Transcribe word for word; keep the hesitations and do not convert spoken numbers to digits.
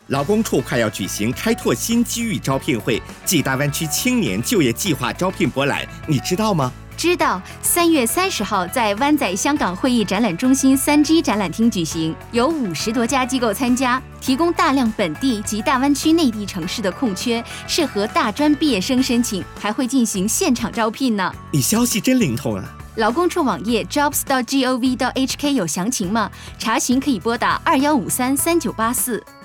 劳工处快要举行开拓新机遇招聘会暨大湾区青年就业计划招聘博览，你知道吗？ 知道，三月三十号在湾仔香港会议展览中心三 G 展览厅举行，有五十多家机构参加，提供大量本地及大湾区内地城市的空缺，适合大专毕业生申请，还会进行现场招聘呢。 你消息真灵通啊！ 劳工处网页 jobs dot gov dot h k 有详情吗？查询可以拨打二一五三三九八四。